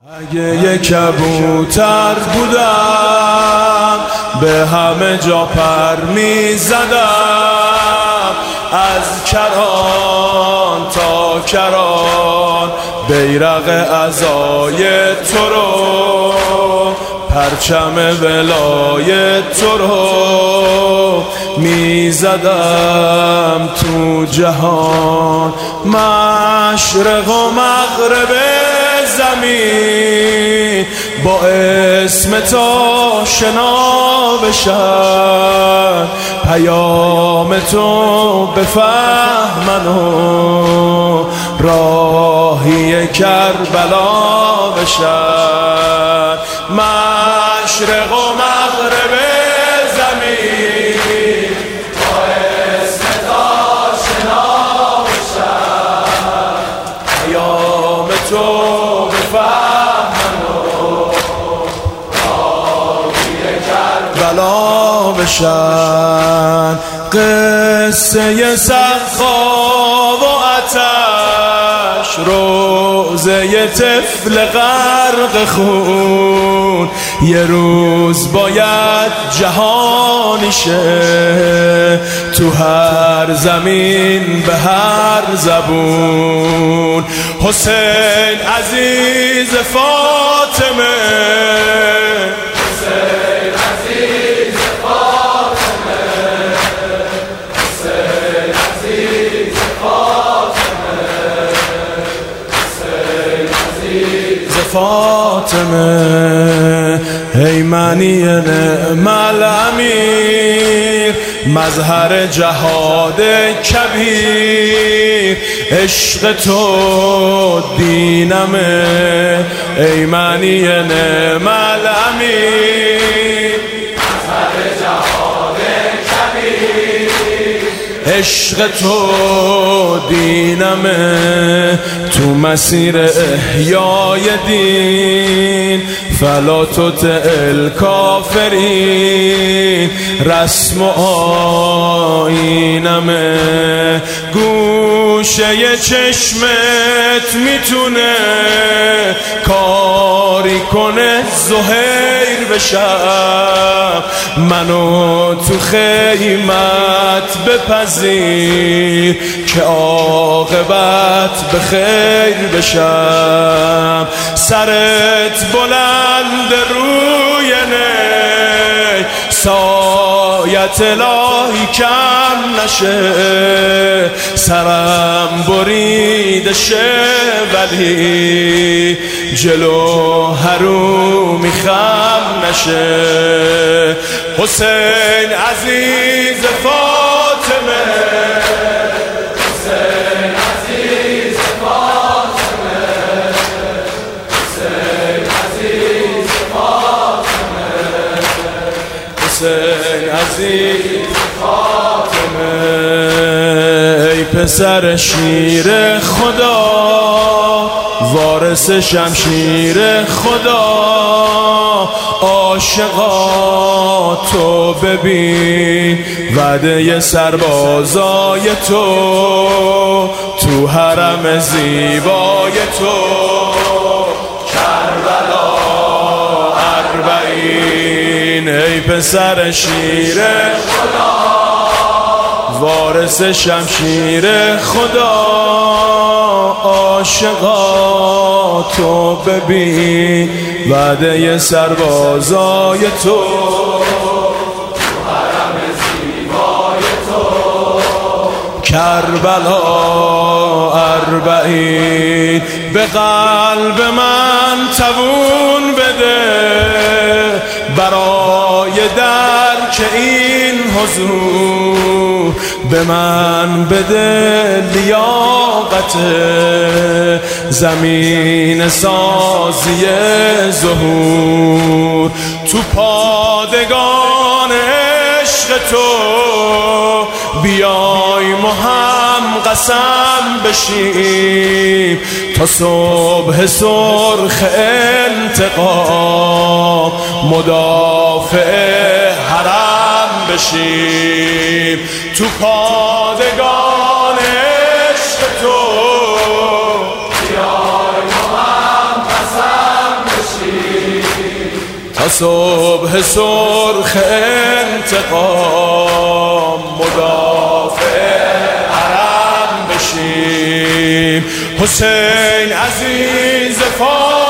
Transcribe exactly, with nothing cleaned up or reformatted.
اگه یک کبوتر بودم به همه جا پر می زدم، از کران تا کران بیرق عزای تو رو، پرچم ولای تو رو می زدم تو جهان. مشرق و مغرب زمین با اسم تو شنا بشن، پیام تو بفهمن و راهی کربلا بشن. مشرق و مغرب زمین با اسم تو شنا بشن، پیام تو بلا بشن. قصه سخا و آتش، روزه طفل غرق خون، یه روز باید جهانی شه تو هر زمین به هر زبون. حسین عزیز فاطمه، فاطمه ای منی نعم الامیر، مظهر جهاد کبیر. عشق تو دینمه ای منی نعم الامیر، مظهر جهاد کبیر. عشق تو دینمه تو مسیر احیای دین، فلا تطع الکافرین. رسم و آیینمه گوشه چشمت میتونه کاری کنه زهیر بشم. منو تو خیمت بپذیر که عاقبت به خیر بشم. سرت بلند روی نی، سایت الهی کم نشه. سرم بریده شه ولی جلو حرومی خم نشه. حسین عزیز فاطمه، حسین عزیز فاطمه، حسین عزیز فاطمه، حسین عزیز فاطمه. ای پسر شیر خدا، وارث شمشیر خدا، عاشقا تو ببین وعده سربازای تو تو حرم زیبای تو. کربلا اربعین ای پسر شیر خدا، وارث شمشیر خدا، عاشقا تو ببین وعده سربازای تو تو حرم زیبای تو. کربلا اربعین به قلب من توون بده، برای درک این حضور به من بده لیاقت زمین سازی ظهور. تو پادگان عشق تو بیای ما هم قسم بشیم، تا صبح سرخ انتقام مدافع حرم بشیم. تو پادگان عشق تو بیای ما هم قسم تا صبح سرخ انتقام مدافع حرم بشیم. حسین عزیز فاطمه